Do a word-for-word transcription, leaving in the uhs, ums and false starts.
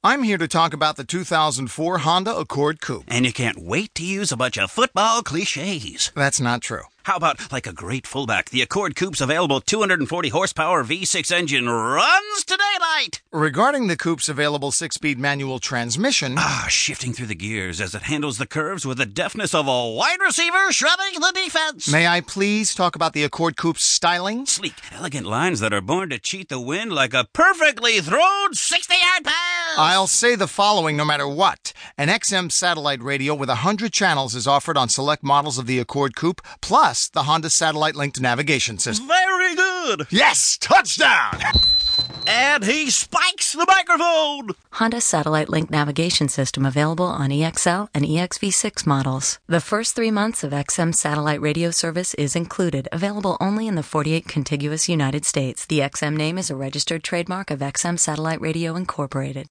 I'm here to talk about the two thousand four Honda Accord Coupe. And you can't wait to use a bunch of football cliches. That's not true. How about, like a great fullback, the Accord Coupe's available two hundred forty horsepower V six engine runs to daylight? Regarding the Coupe's available six-speed manual transmission... Ah, shifting through the gears as it handles the curves with the deftness of a wide receiver shredding the defense. May I please talk about the Accord Coupe's styling? Sleek, elegant lines that are born to cheat the wind like a perfectly thrown sixty-yard pass. I'll say the following no matter what. An X M satellite radio with one hundred channels is offered on select models of the Accord Coupe, plus the Honda satellite-linked navigation system. Very good. Yes, touchdown! And he spikes the microphone. Honda satellite-linked navigation system available on E X L and E X V six models. The first three months of X M satellite radio service is included, available only in the forty-eight contiguous United States. The X M name is a registered trademark of X M Satellite Radio Incorporated.